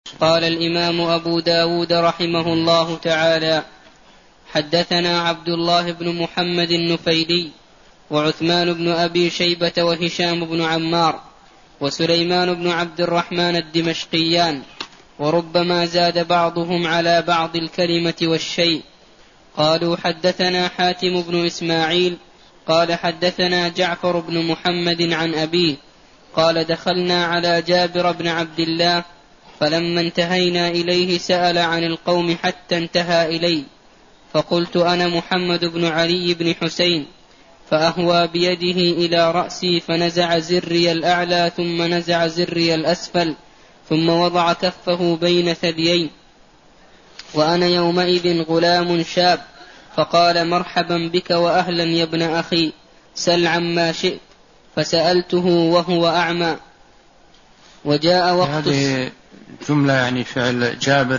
قال الإمام أبو داود رحمه الله تعالى: حدثنا عبد الله بن محمد النفيلي وعثمان بن أبي شيبة وهشام بن عمار وسليمان بن عبد الرحمن الدمشقيان، وربما زاد بعضهم على بعض الكلمة والشيء. قالوا: حدثنا حاتم بن إسماعيل قال: حدثنا جعفر بن محمد عن أبيه قال: دخلنا على جابر بن عبد الله، فلما انتهينا إليه سأل عن القوم حتى انتهى إلي، فقلت: أنا محمد بن علي بن حسين، فأهوى بيده إلى رأسي فنزع زري الأعلى ثم نزع زري الأسفل، ثم وضع كفه بين ثديي، وأنا يومئذ غلام شاب، فقال: مرحبا بك وأهلا يا ابن أخي، سل عما شئت. فسألته وهو أعمى. وجاء وقت هذه جملة يعني فعل جابر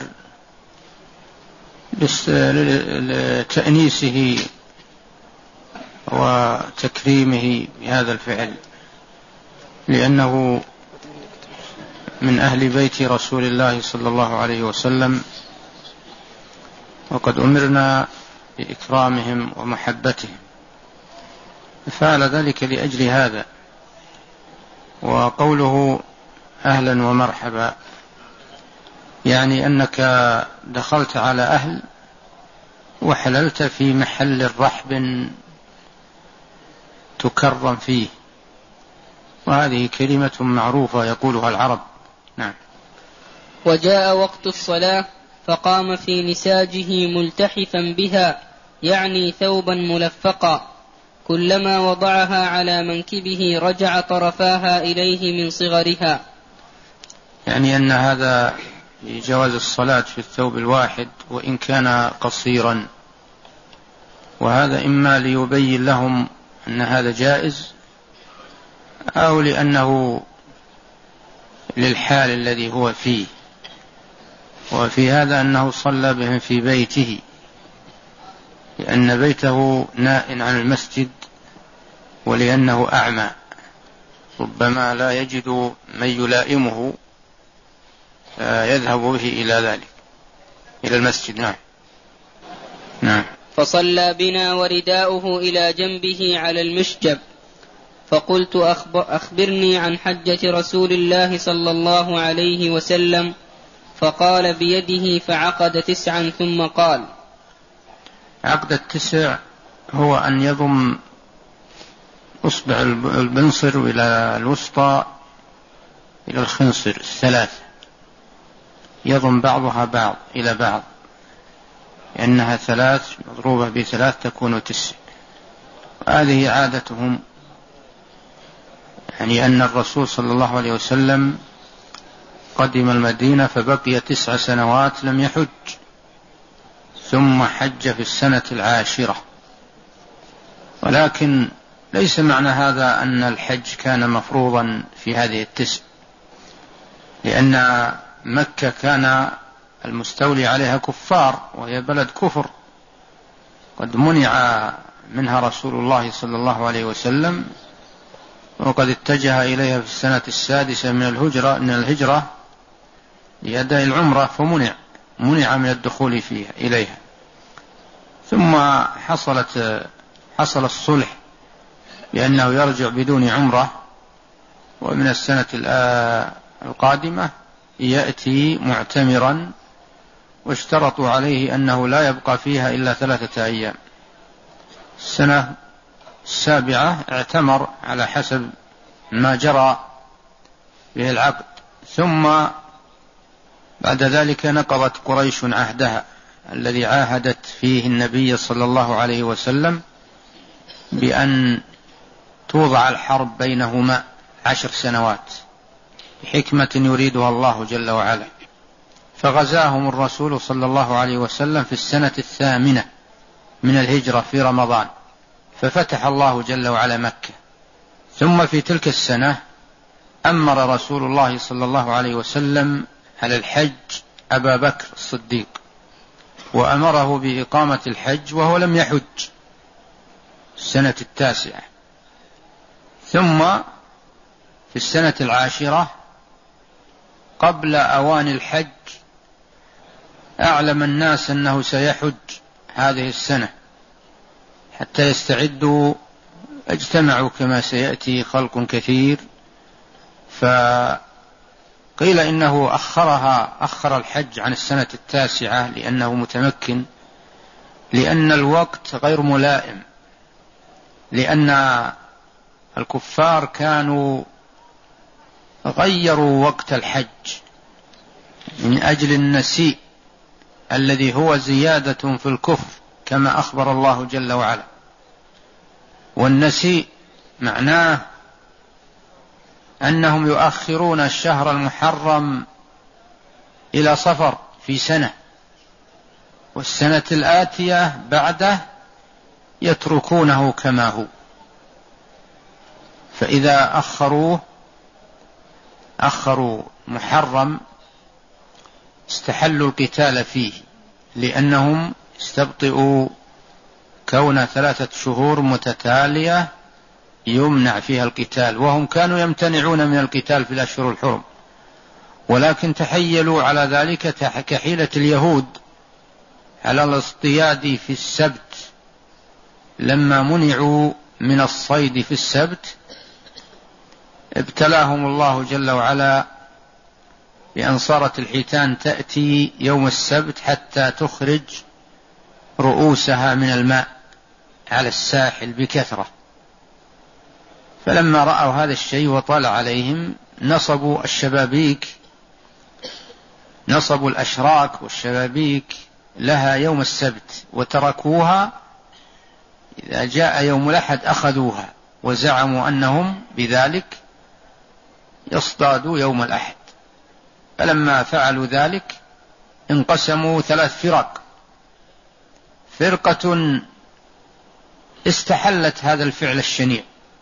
لتأنيسه وتكريمه بهذا الفعل، لأنه من أهل بيت رسول الله صلى الله عليه وسلم، وقد أمرنا بإكرامهم ومحبتهم، فعل ذلك لأجل هذا. وقوله أهلا ومرحبا يعني أنك دخلت على أهل وحللت في محل رحب تكرم فيه، وهذه كلمة معروفة يقولها العرب. نعم. وجاء وقت الصلاة فقام في نساجه ملتحفا بها، يعني ثوبا ملفقا، كلما وضعها على منكبه رجع طرفاها إليه من صغرها، يعني أن هذا جواز الصلاة في الثوب الواحد وإن كان قصيرا، وهذا إما ليبين لهم أن هذا جائز، أو لأنه للحال الذي هو فيه. وفي هذا أنه صلى بهم في بيته، لأن بيته نائٍ عن المسجد، ولأنه أعمى ربما لا يجد من يلائمه يذهب به إلى ذلك، إلى المسجد. نعم. نعم. فصلى بنا ورداؤه إلى جنبه على المشجب، فقلت: أخبرني عن حجة رسول الله صلى الله عليه وسلم. فقال: بيده فعقد 9 ثم قال. عقد 9 هو أن يضم أصبع البنصر إلى الوسطى إلى الخنصر 3، يضم بعضها بعض إلى بعض، لأنها 3 مضروبة ب3 تكون 9. هذه عادتهم، يعني أن الرسول صلى الله عليه وسلم قدم المدينة فبقي 9 سنوات لم يحج، ثم حج في السنة 10، ولكن ليس معنى هذا أن الحج كان مفروضا في هذه 9، لأن مكة كان المستولي عليها كفار، وهي بلد كفر، قد منع منها رسول الله صلى الله عليه وسلم، وقد اتجه إليها في السنة 6 من الهجرة لأداء العمرة، فمنع من الدخول إليها. ثم حصل الصلح بأنه يرجع بدون عمرة، ومن السنة القادمة يأتي معتمرا، واشترطوا عليه أنه لا يبقى فيها إلا 3 أيام. السنة 7 اعتمر على حسب ما جرى به العقد، ثم بعد ذلك نقضت قريش عهدها الذي عاهدت فيه النبي صلى الله عليه وسلم بأن توضع الحرب بينهما 10 سنوات بحكمة يريدها الله جل وعلا، فغزاهم الرسول صلى الله عليه وسلم في السنة 8 من الهجرة في رمضان، ففتح الله جل وعلا مكة. ثم في تلك السنة أمر رسول الله صلى الله عليه وسلم على الحج أبا بكر الصديق، وأمره بإقامة الحج وهو لم يحج السنة 9. ثم في السنة 10 قبل أوان الحج أعلم الناس أنه سيحج هذه السنة حتى يستعدوا. اجتمعوا كما سيأتي خلق كثير، فقيل إنه أخر الحج عن السنة 9 لأنه متمكن، لأن الوقت غير ملائم، لأن الكفار كانوا غيروا وقت الحج من أجل النسيء الذي هو زيادة في الكفر كما أخبر الله جل وعلا. والنسيء معناه أنهم يؤخرون الشهر المحرم إلى صفر في سنة، والسنة الآتية بعده يتركونه كما هو. فإذا أخروا محرم استحلوا القتال فيه، لأنهم استبطئوا كون 3 شهور متتالية يمنع فيها القتال، وهم كانوا يمتنعون من القتال في الأشهر الحرم، ولكن تحيلوا على ذلك كحيلة اليهود على الاصطياد في السبت. لما منعوا من الصيد في السبت ابتلاهم الله جل وعلا بأن صارت الحيتان تأتي يوم السبت حتى تخرج رؤوسها من الماء على الساحل بكثرة. فلما رأوا هذا الشيء وطال عليهم نصبوا الأشراك والشبابيك لها يوم السبت، وتركوها. إذا جاء يوم الأحد أخذوها، وزعموا أنهم بذلك يصطادوا يوم الأحد. فلما فعلوا ذلك انقسموا 3 فرق: فرقة استحلت هذا الفعل الشنيع،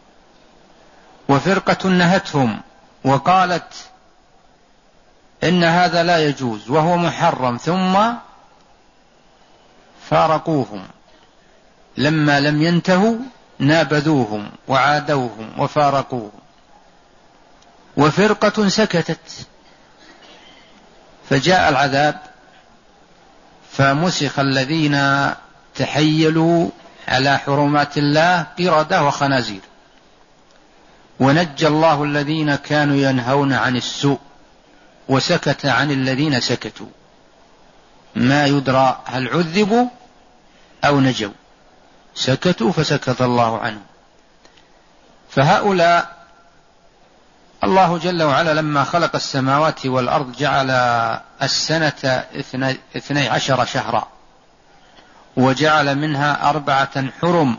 وفرقة نهتهم وقالت إن هذا لا يجوز وهو محرم، ثم فارقوهم. لما لم ينتهوا نابذوهم وعادوهم وفارقوهم. وفرقة سكتت، فجاء العذاب فمسخ الذين تحيلوا على حرمات الله قردة وخنازير، ونجى الله الذين كانوا ينهون عن السوء وسكت عن الذين سكتوا. ما يدرى هل عذبوا أو نجوا، سكتوا فسكت الله عنهم. فهؤلاء الله جل وعلا لما خلق السماوات والأرض جعل السنة 12 شهرا، وجعل منها 4 حرم،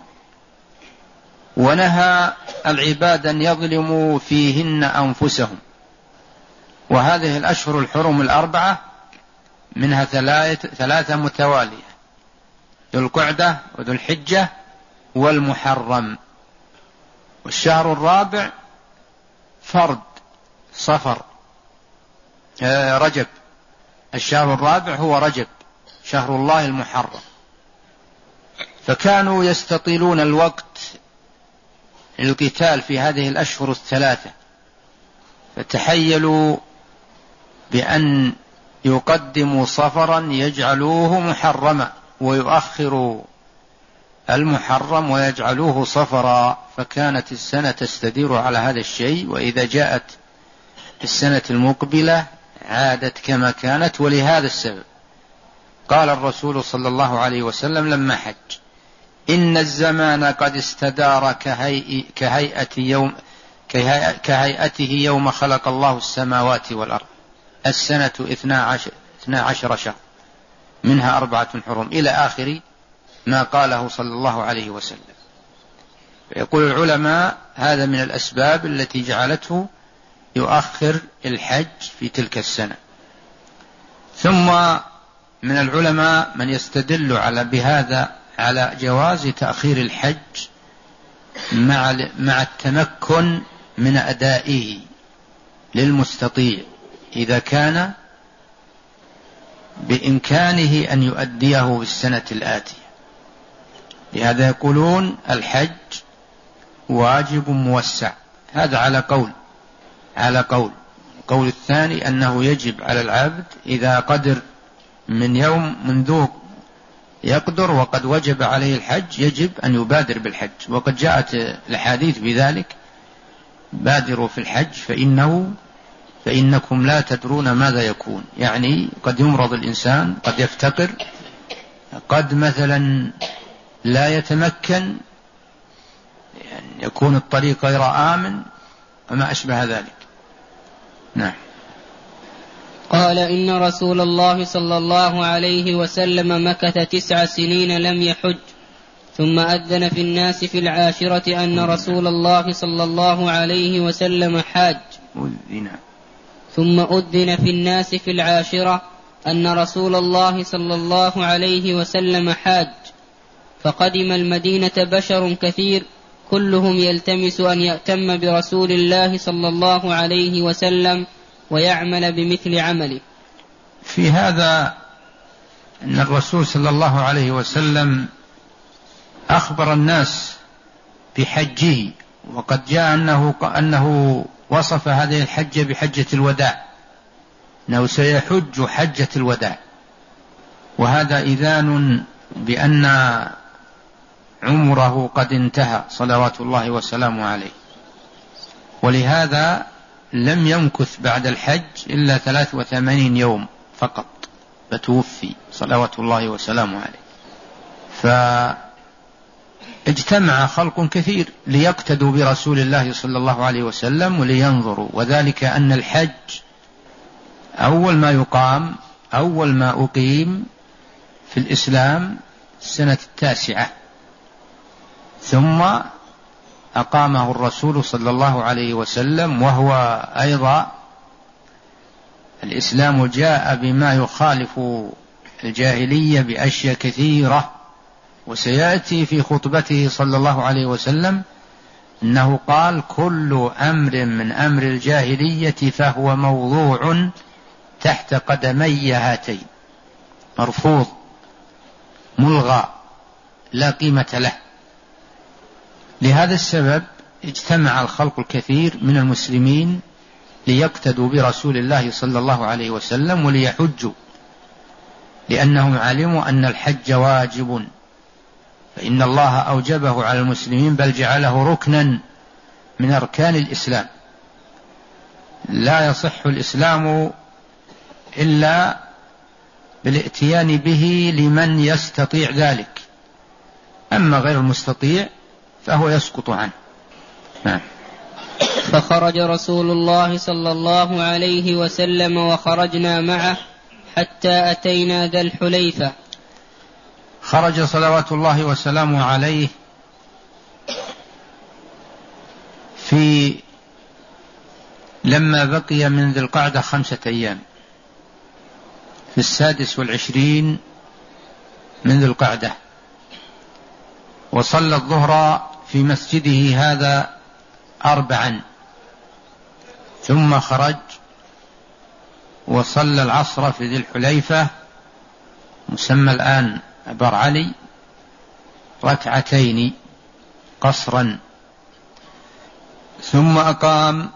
ونهى العباد أن يظلموا فيهن أنفسهم. وهذه الأشهر الحرم 4 منها 3 متوالية: ذو القعدة وذو الحجة والمحرم. والشهر الرابع فرد صفر رجب. الشهر الرابع هو رجب، شهر الله المحرم. فكانوا يستطيلون الوقت للقتال في هذه الأشهر 3، فتحيلوا بأن يقدموا صفرا يجعلوه محرما، ويؤخروا المحرم ويجعلوه صفرا، فكانت السنة تستدير على هذا الشيء. وإذا جاءت السنة المقبلة عادت كما كانت. ولهذا السبب قال الرسول صلى الله عليه وسلم لما حج: إن الزمان قد استدار كهيئته يوم خلق الله السماوات والأرض. السنة 12 شهر منها 4 حرم، إلى آخر ما قاله صلى الله عليه وسلم. فيقول العلماء هذا من الأسباب التي جعلته يؤخر الحج في تلك السنة. ثم من العلماء من يستدل بهذا على جواز تأخير الحج مع التمكن من أدائه للمستطيع، إذا كان بإمكانه أن يؤديه في السنة الآتية. لهذا يقولون الحج واجب موسع. هذا على قول القول الثاني أنه يجب على العبد إذا قدر من يوم منذ يقدر وقد وجب عليه الحج يجب أن يبادر بالحج، وقد جاءت الحديث بذلك: بادروا في الحج فإنكم لا تدرون ماذا يكون. يعني قد يمرض الإنسان، قد يفتقر، قد مثلا لا يتمكن، يعني يكون الطريق غير آمن وما أشبه ذلك. نعم. قال: إن رسول الله صلى الله عليه وسلم مكث 9 سنين لم يحج، ثم أذن في الناس في 10 أن رسول الله صلى الله عليه وسلم حاج. ثم أذن في الناس في 10 أن رسول الله صلى الله عليه وسلم حاج، فقدم المدينة بشر كثير كلهم يلتمس أن يأتم برسول الله صلى الله عليه وسلم ويعمل بمثل عمله. في هذا أن الرسول صلى الله عليه وسلم أخبر الناس بحجه، وقد جاء أنه وصف هذه الحجة بحجة الوداع، أنه سيحج حجة الوداع، وهذا إذان بأن عمره قد انتهى صلوات الله وسلامه عليه، ولهذا لم يمكث بعد الحج إلا 83 يوم فقط فتوفي صلوات الله وسلامه عليه. فاجتمع خلق كثير ليقتدوا برسول الله صلى الله عليه وسلم ولينظروا، وذلك أن الحج أول ما أقيم في الإسلام السنة 9، ثم أقامه الرسول صلى الله عليه وسلم، وهو أيضا الإسلام جاء بما يخالف الجاهلية بأشياء كثيرة، وسيأتي في خطبته صلى الله عليه وسلم أنه قال: كل أمر من أمر الجاهلية فهو موضوع تحت قدمي هاتين، مرفوض ملغى لا قيمة له. لهذا السبب اجتمع الخلق الكثير من المسلمين ليقتدوا برسول الله صلى الله عليه وسلم وليحجوا، لأنهم علموا أن الحج واجب، فإن الله أوجبه على المسلمين، بل جعله ركنا من أركان الإسلام. لا يصح الإسلام إلا بالاتيان به لمن يستطيع ذلك، أما غير المستطيع فهو يسقط عنه. فخرج رسول الله صلى الله عليه وسلم وخرجنا معه حتى أتينا ذا الحليفة. خرج صلوات الله وسلامه عليه لما بقي من ذي القعدة 5 أيام، في 26 من ذي القعدة، وصلى الظهر في مسجده هذا 4، ثم خرج وصلى العصر في ذي الحليفة مسمى الآن أبر علي 2 قصرا، ثم أقام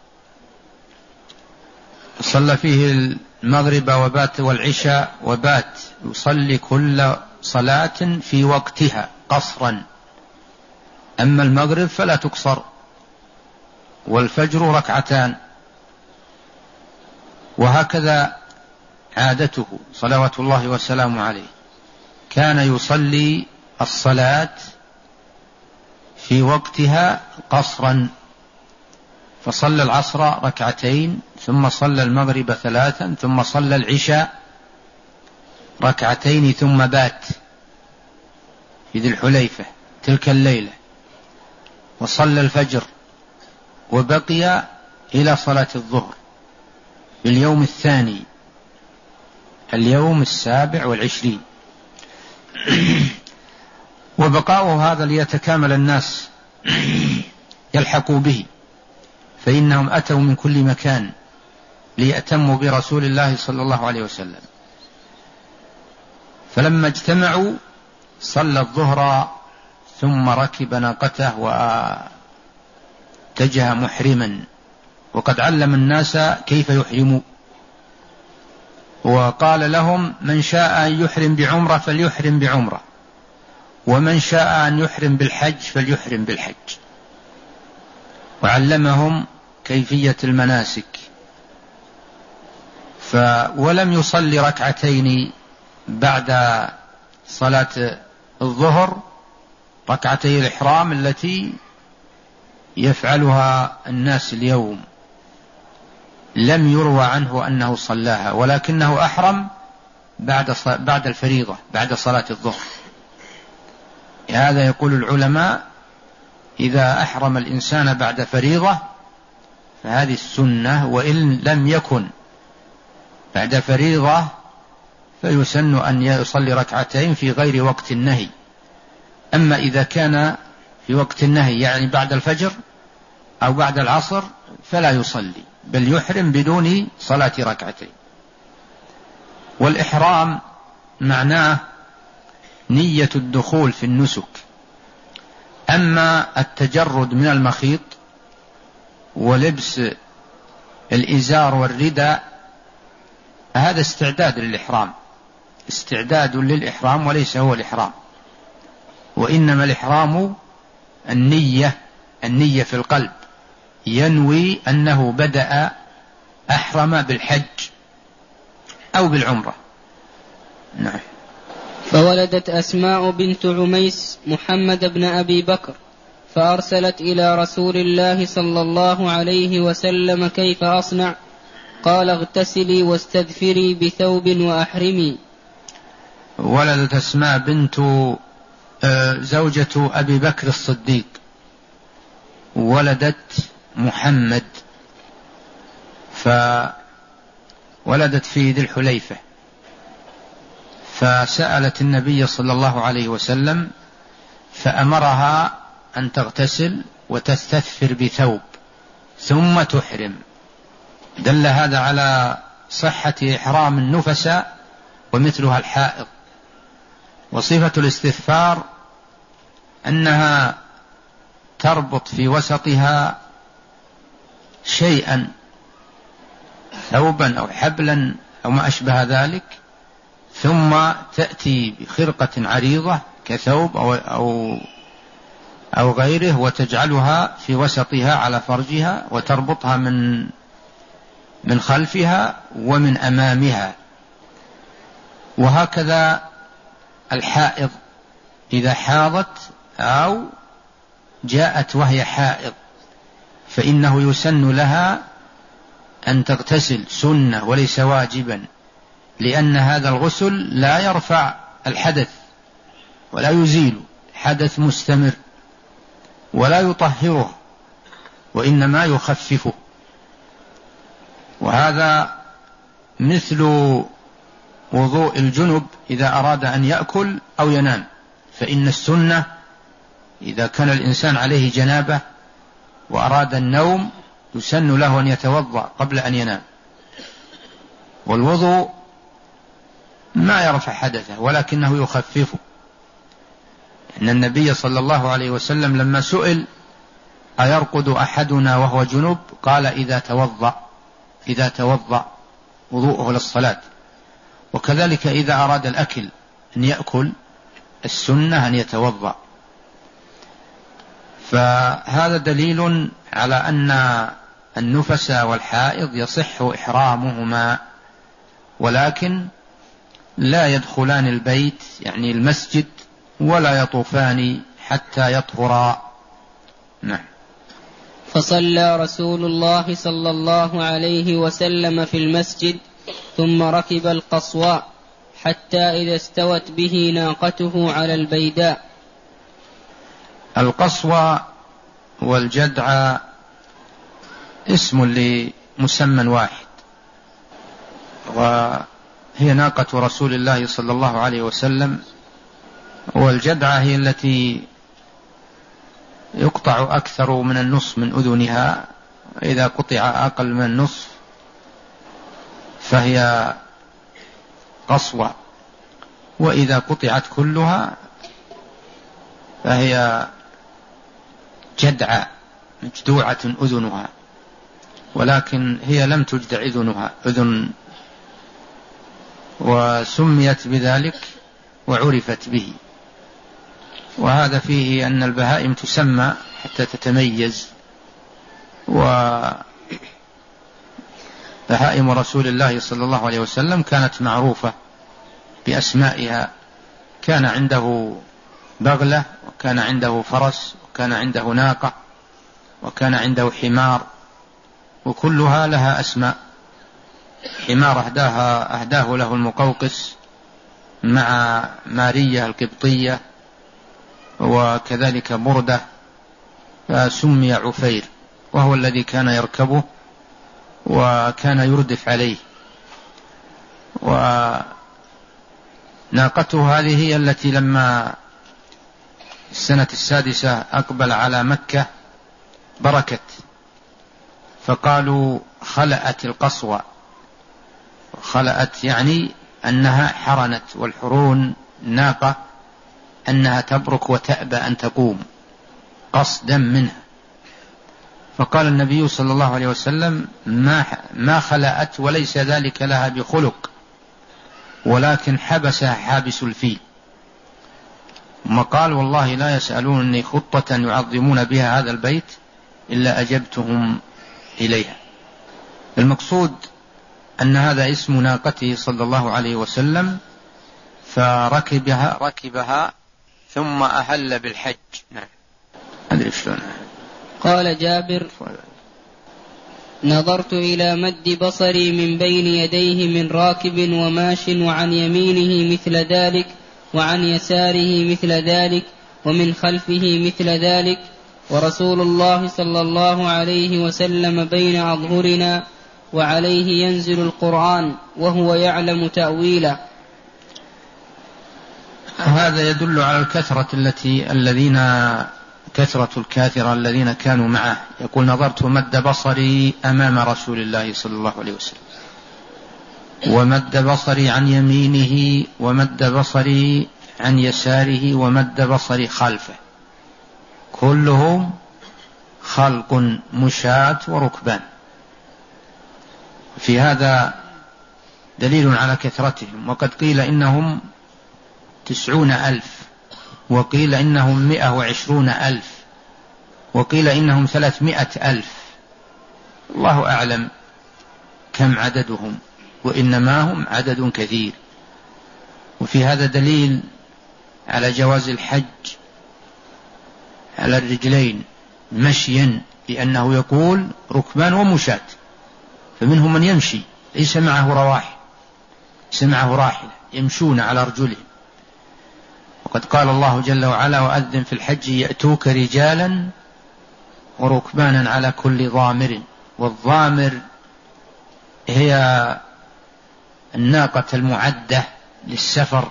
صلى فيه المغرب وبات والعشاء، وبات يصلي كل صلاة في وقتها قصرا، أما المغرب فلا تقصر، والفجر 2، وهكذا عادته صلوات الله وسلامه عليه، كان يصلي الصلاة في وقتها قصرا، فصلى العصر 2، ثم صلى المغرب 3، ثم صلى العشاء 2، ثم بات في ذي الحليفة تلك الليلة، وصلى الفجر، وبقي إلى صلاة الظهر في اليوم الثاني، اليوم 27. وبقاؤه هذا ليتكامل الناس يلحقوا به، فإنهم أتوا من كل مكان ليأتموا برسول الله صلى الله عليه وسلم. فلما اجتمعوا صلى الظهر، ثم ركب ناقته واتجه محرما، وقد علم الناس كيف يحرموا، وقال لهم من شاء أن يحرم بعمرة فليحرم بعمرة، ومن شاء أن يحرم بالحج فليحرم بالحج، وعلمهم كيفية المناسك. ولم يصلي ركعتين بعد صلاة الظهر، ركعتي الإحرام التي يفعلها الناس اليوم، لم يروى عنه أنه صلاها، ولكنه أحرم بعد الفريضة، بعد صلاة الظهر. هذا يقول العلماء إذا أحرم الإنسان بعد فريضة فهذه السنة، وإن لم يكن بعد فريضة فيسن أن يصلي ركعتين في غير وقت النهي. أما إذا كان في وقت النهي يعني بعد الفجر أو بعد العصر فلا يصلي، بل يحرم بدون صلاة ركعتين. والإحرام معناه نية الدخول في النسك. أما التجرد من المخيط ولبس الإزار والرداء هذا استعداد للإحرام، استعداد للإحرام وليس هو الإحرام، وإنما الإحرام النية في القلب، ينوي أنه بدأ أحرم بالحج أو بالعمرة. نعم. فولدت أسماء بنت عميس محمد بن أبي بكر، فأرسلت إلى رسول الله صلى الله عليه وسلم كيف أصنع؟ قال اغتسلي واستدفري بثوب وأحرمي. ولدت أسماء بنت زوجة أبي بكر الصديق، ولدت محمد، فولدت في ذي الحليفة، فسألت النبي صلى الله عليه وسلم فأمرها أن تغتسل وتستثفر بثوب ثم تحرم. دل هذا على صحة إحرام النفساء ومثلها الحائض. وصفة الاستثفار أنها تربط في وسطها شيئا، ثوبا أو حبلا أو ما أشبه ذلك، ثم تأتي بخرقة عريضة كثوب أو غيره وتجعلها في وسطها على فرجها وتربطها من خلفها ومن أمامها. وهكذا الحائض إذا حاضت أو جاءت وهي حائض فإنه يسن لها أن تغتسل، سنة وليس واجبا، لأن هذا الغسل لا يرفع الحدث ولا يزيل حدث مستمر ولا يطهره، وإنما يخففه. وهذا مثل وضوء الجنب إذا أراد أن يأكل أو ينام، فإن السنة إذا كان الإنسان عليه جنابة وأراد النوم يسن له أن يتوضأ قبل أن ينام. والوضوء ما يرفع حدثه ولكنه يخففه، إن النبي صلى الله عليه وسلم لما سئل أيرقد أحدنا وهو جنب قال إذا توضأ وضوءه للصلاة. وكذلك إذا أراد الأكل أن يأكل السنة أن يتوضأ. فهذا دليل على أن النفس والحائض يصح إحرامهما، ولكن لا يدخلان البيت يعني المسجد ولا يطوفان حتى يطهرا. نعم. فصلى رسول الله صلى الله عليه وسلم في المسجد ثم ركب القصواء حتى إذا استوت به ناقته على البيداء. القصوى والجدع اسم لمسمى واحد، وهي ناقة رسول الله صلى الله عليه وسلم. والجدعة هي التي يقطع أكثر من النصف من أذنها، إذا قطع أقل من النصف فهي قصوى، وإذا قطعت كلها فهي جدعة مجدوعة أذنها. ولكن هي لم تجد أذن، وسميت بذلك وعرفت به. وهذا فيه أن البهائم تسمى حتى تتميز. وبهائم رسول الله صلى الله عليه وسلم كانت معروفة بأسمائها، كان عنده بغلة، وكان عنده فرس، وكان عنده ناقة، وكان عنده حمار، وكلها لها أسماء. حمار أهداه له المقوقس مع مارية القبطية، وكذلك بردة، فسمي عفير، وهو الذي كان يركبه وكان يردف عليه. وناقته هذه هي التي لما السنة 6 أقبل على مكة بركت، فقالوا خلأت القصوى. خلأت يعني أنها حرنت، والحرون ناقة أنها تبرك وتأبى أن تقوم قصدا منها. فقال النبي صلى الله عليه وسلم ما خلأت، وليس ذلك لها بخلق، ولكن حبسها حابس الفيل. ثم قال والله لا يسألونني خطة يعظمون بها هذا البيت إلا أجبتهم إليها. المقصود أن هذا اسم ناقته صلى الله عليه وسلم، فركبها ثم أهل بالحج. نعم. أدري شلون. قال جابر: نظرت إلى مد بصري من بين يديه من راكب وماش، وعن يمينه مثل ذلك، وعن يساره مثل ذلك، ومن خلفه مثل ذلك، ورسول الله صلى الله عليه وسلم بين أظهرنا، وعليه ينزل القرآن وهو يعلم تأويله. هذا يدل على الكثرة كثرة الكاثرة الذين كانوا معه. يقول: نظرت مد بصري أمام رسول الله صلى الله عليه وسلم، ومد بصري عن يمينه، ومد بصري عن يساره، ومد بصري خلفه، كلهم خلق مشاة وركبان. في هذا دليل على كثرتهم. وقد قيل إنهم 90,000، وقيل إنهم 120,000، وقيل إنهم 300,000. الله أعلم كم عددهم، وإنما هم عدد كثير. وفي هذا دليل على جواز الحج على الرجلين مشيا، لأنه يقول ركبان ومشاة، فمنهم من يمشي ليس معه رواحل، ليس معه راحلة، يمشون على رجلهم. وقد قال الله جل وعلا: وأذن في الحج يأتوك رجالا وركبانا على كل ضامر. والضامر هي الناقة المعدة للسفر،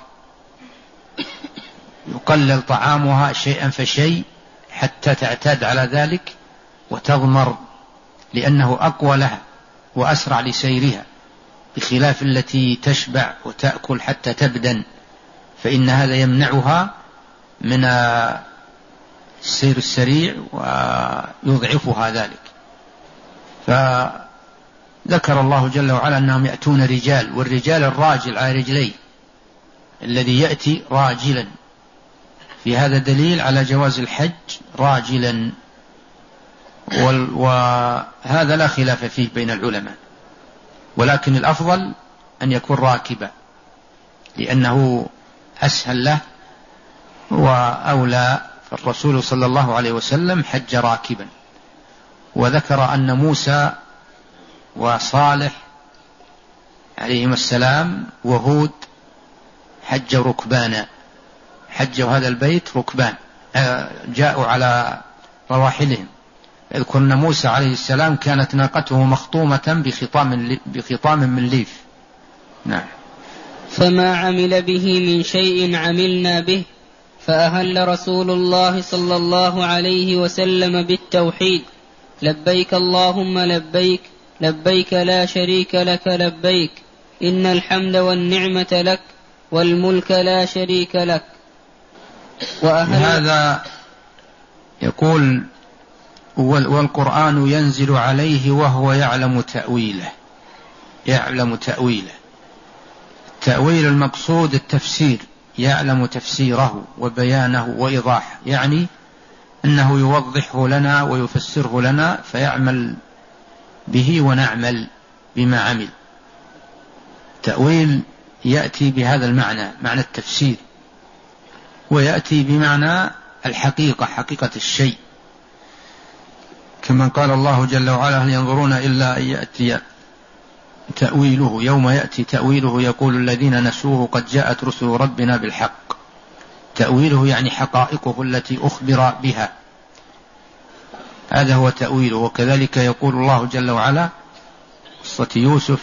يقلل طعامها شيئا فشيء حتى تعتاد على ذلك وتضمر، لأنه أقوى لها وأسرع لسيرها، بخلاف التي تشبع وتأكل حتى تبدن، فإن هذا يمنعها من السير السريع ويضعفها ذلك. فذكر الله جل وعلا أنهم يأتون رجال، والرجال الراجل على رجليه، الذي يأتي راجلا. في هذا دليل على جواز الحج راجلا، وهذا لا خلاف فيه بين العلماء، ولكن الأفضل أن يكون راكبا، لأنه أسهل له وأولى. فالرسول صلى الله عليه وسلم حج راكبا. وذكر أن موسى وصالح عليهما السلام وهود حجوا ركبانا، حجوا هذا البيت ركبان، جاءوا على رواحلهم. يذكرن موسى عليه السلام كانت ناقته مخطومة بخطام من ليف. نعم. فما عمل به من شيء عملنا به، فأهل رسول الله صلى الله عليه وسلم بالتوحيد: لبيك اللهم لبيك، لبيك لا شريك لك لبيك، إن الحمد والنعمة لك والملك لا شريك لك. هذا يقول والقرآن ينزل عليه وهو يعلم تأويله. التأويل المقصود التفسير، يعلم تفسيره وبيانه وإيضاحه، يعني أنه يوضحه لنا ويفسره لنا فيعمل به ونعمل بما عمل. تأويل يأتي بهذا المعنى، معنى التفسير، ويأتي بمعنى الحقيقة، حقيقة الشيء، كما قال الله جل وعلا: هل ينظرون إلا أن يأتي تأويله، يوم يأتي تأويله يقول الذين نسوه قد جاءت رسل ربنا بالحق. تأويله يعني حقائقه التي أخبر بها، هذا هو تأويله. وكذلك يقول الله جل وعلا قصة يوسف،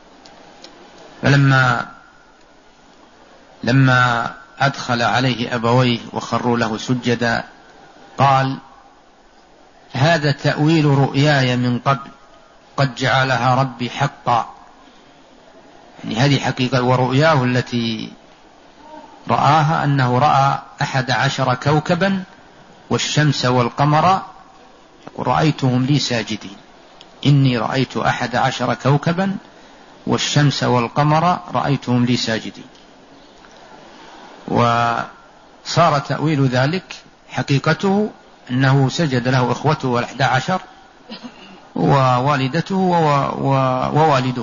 لما أدخل عليه أبويه وخروا له سجدا قال: هذا تأويل رؤياي من قبل قد جعلها ربي حقا. يعني هذه حقيقة، ورؤياه التي رآها أنه رأى 11 كوكبا والشمس والقمر، رأيتهم لي ساجدين، إني رأيت 11 كوكبا والشمس والقمر رأيتهم لي ساجدين. وصار تأويل ذلك حقيقته أنه سجد له إخوته 11 ووالدته ووالده،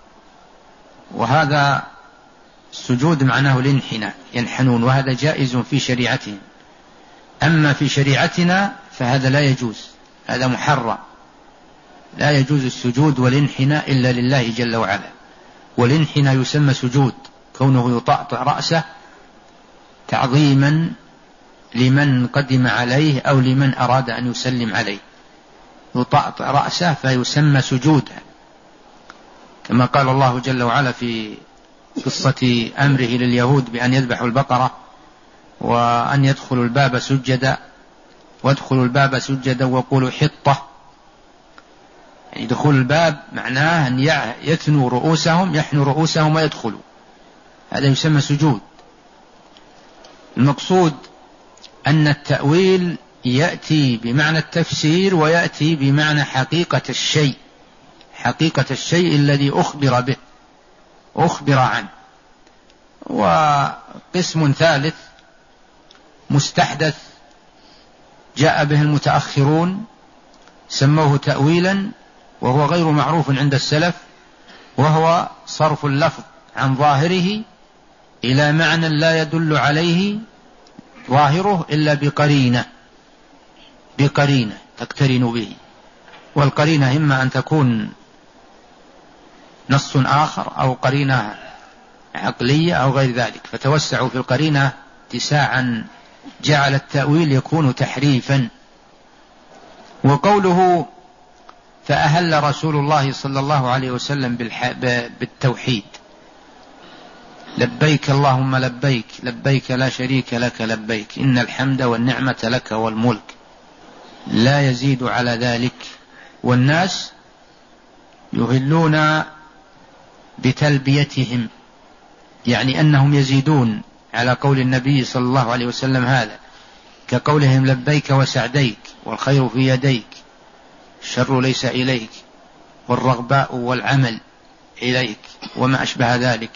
وهذا السجود معناه الانحناء، ينحنون، وهذا جائز في شريعتهم. أما في شريعتنا فهذا لا يجوز، هذا محرم، لا يجوز السجود والانحناء إلا لله جل وعلا. والانحناء يسمى سجود، كونه يطأطئ رأسه تعظيما لمن قدم عليه أو لمن أراد أن يسلم عليه، يطأطئ رأسه فيسمى سجودا، كما قال الله جل وعلا في قصة أمره لليهود بأن يذبحوا البقرة وأن يدخلوا الباب سجدا، وادخلوا الباب سجدا وقولوا حطة. يعني دخول الباب معناه أن يثنوا رؤوسهم، يحنوا رؤوسهم ويدخلوا، هذا يسمى سجود. المقصود أن التأويل يأتي بمعنى التفسير ويأتي بمعنى حقيقة الشيء، حقيقة الشيء الذي أخبر به، أخبر عنه. وقسم ثالث مستحدث جاء به المتأخرون سموه تأويلا، وهو غير معروف عند السلف، وهو صرف اللفظ عن ظاهره إلى معنى لا يدل عليه ظاهره إلا بقرينة تقترن به. والقرينة إما أن تكون نص آخر أو قرينة عقلية أو غير ذلك، فتوسعوا في القرينة اتساعا جعل التأويل يكون تحريفا. وقوله فأهل رسول الله صلى الله عليه وسلم بالتوحيد: لبيك اللهم لبيك، لبيك لا شريك لك لبيك، إن الحمد والنعمة لك والملك لا يزيد على ذلك. والناس يهلون بتلبيتهم، يعني أنهم يزيدون على قول النبي صلى الله عليه وسلم هذا، كقولهم لبيك وسعديك، والخير في يديك، الشر ليس إليك، والرغباء والعمل إليك، وما أشبه ذلك.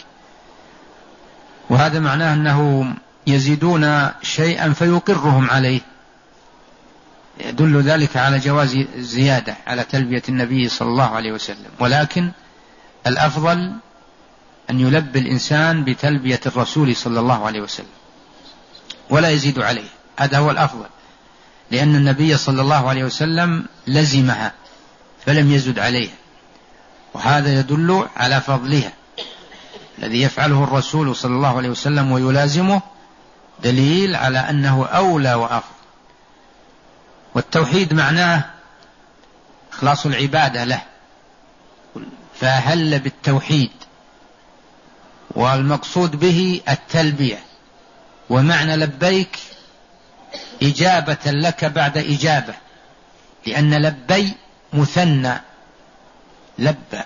وهذا معناه أنه يزيدون شيئا فيقرهم عليه، يدل ذلك على جواز الزيادة على تلبية النبي صلى الله عليه وسلم. ولكن الأفضل أن يلبي الإنسان بتلبية الرسول صلى الله عليه وسلم ولا يزيد عليه، هذا هو الأفضل، لأن النبي صلى الله عليه وسلم لزمها فلم يزد عليها، وهذا يدل على فضلها. الذي يفعله الرسول صلى الله عليه وسلم ويلازمه دليل على أنه أولى وأفضل. والتوحيد معناه إخلاص العبادة له، فأهل بالتوحيد، والمقصود به التلبية. ومعنى لبيك إجابة لك بعد إجابة، لأن لبي مثنى لبى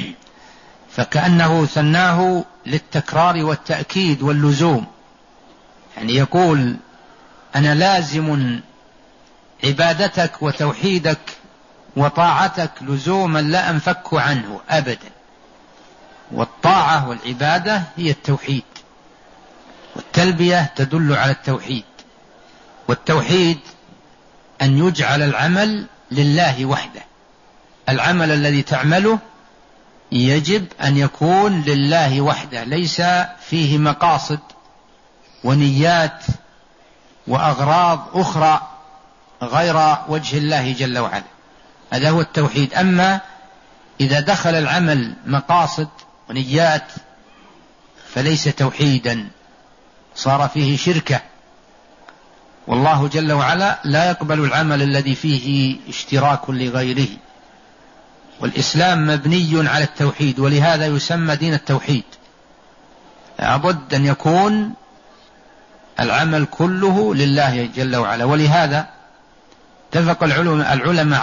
فكأنه ثناه للتكرار والتأكيد واللزوم، يعني يقول أنا لازم عبادتك وتوحيدك وطاعتك لزوما لا أنفك عنه أبدا. والطاعة والعبادة هي التوحيد، والتلبية تدل على التوحيد. والتوحيد أن يجعل العمل لله وحده. العمل الذي تعمله يجب أن يكون لله وحده، ليس فيه مقاصد ونيات وأغراض أخرى غير وجه الله جل وعلا. هذا هو التوحيد. أما إذا دخل العمل مقاصد ونيات فليس توحيدا، صار فيه شركة. والله جل وعلا لا يقبل العمل الذي فيه اشتراك لغيره. والإسلام مبني على التوحيد، ولهذا يسمى دين التوحيد. لابد أن يكون العمل كله لله جل وعلا. ولهذا اتفق العلماء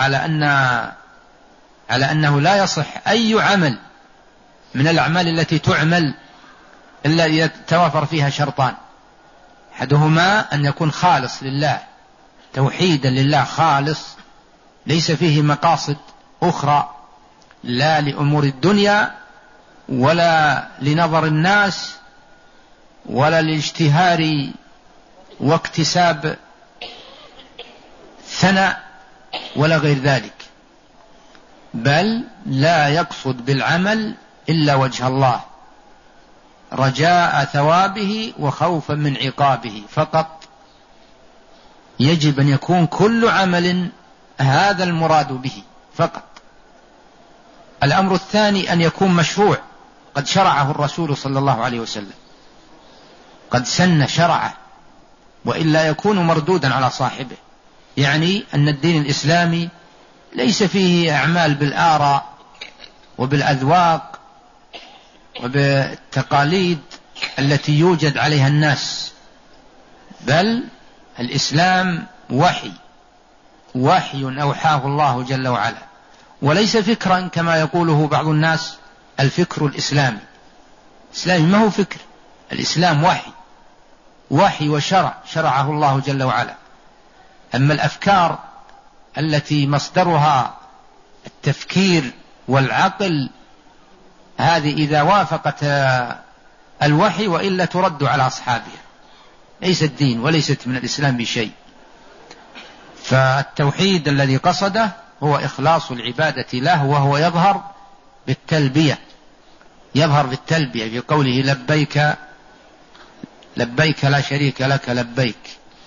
على أنه لا يصح أي عمل من الأعمال التي تعمل إلا إذا توافر فيها شرطان: أحدهما أن يكون خالص لله، توحيدا لله خالص، ليس فيه مقاصد أخرى، لا لأمور الدنيا ولا لنظر الناس ولا للاشتهار واكتساب ثناء ولا غير ذلك، بل لا يقصد بالعمل إلا وجه الله، رجاء ثوابه وخوفا من عقابه فقط. يجب أن يكون كل عمل هذا المراد به فقط. الأمر الثاني أن يكون مشروع، قد شرعه الرسول صلى الله عليه وسلم، قد سن شرعه، وإلا يكون مردودا على صاحبه. يعني أن الدين الإسلامي ليس فيه أعمال بالآراء وبالأذواق وبالتقاليد التي يوجد عليها الناس، بل الإسلام وحي أوحاه الله جل وعلا، وليس فكرا كما يقوله بعض الناس، الفكر الإسلامي. الإسلام ما هو فكر، الإسلام وحي وشرع شرعه الله جل وعلا. أما الأفكار التي مصدرها التفكير والعقل، هذه إذا وافقت الوحي وإلا ترد على أصحابها، ليس الدين وليست من الإسلام بشيء. فالتوحيد الذي قصده هو إخلاص العبادة له، وهو يظهر بالتلبية في قوله لبيك لا شريك لك لبيك.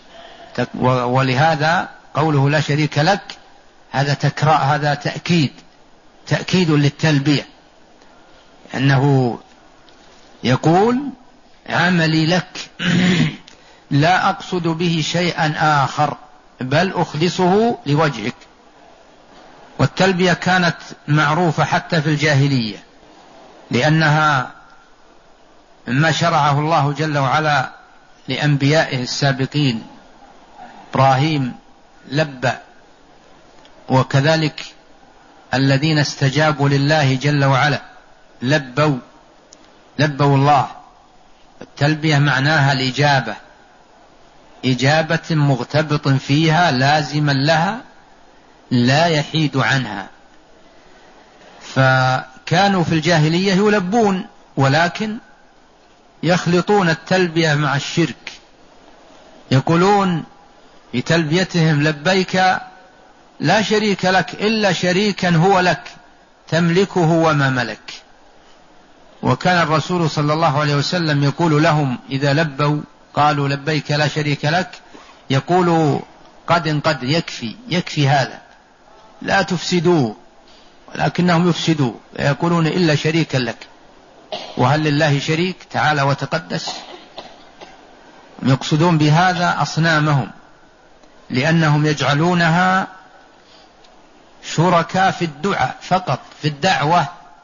ولهذا قوله لا شريك لك هذا تأكيد للتلبية، أنه يقول عملي لك لا أقصد به شيئا آخر بل أخلصه لوجهك. والتلبية كانت معروفة حتى في الجاهلية، لأنها ما شرعه الله جل وعلا لأنبيائه السابقين. إبراهيم لبى، وكذلك الذين استجابوا لله جل وعلا لبوا الله. التلبية معناها الإجابة، إجابة مغتبط فيها لازما لها لا يحيد عنها. فكانوا في الجاهلية يلبون، ولكن يخلطون التلبية مع الشرك. يقولون في تلبيتهم لبيك لا شريك لك إلا شريكا هو لك تملكه وما ملك. وكان الرسول صلى الله عليه وسلم يقول لهم إذا لبوا قالوا لبيك لا شريك لك، يقول قد يكفي هذا، لا تفسدوه، ولكنهم يفسدوا يقولون إلا شريكا لك. وهل لله شريك تعالى وتقدس؟ يقصدون بهذا أصنامهم، لأنهم يجعلونها شركاء في الدعاء فقط، في الدعوة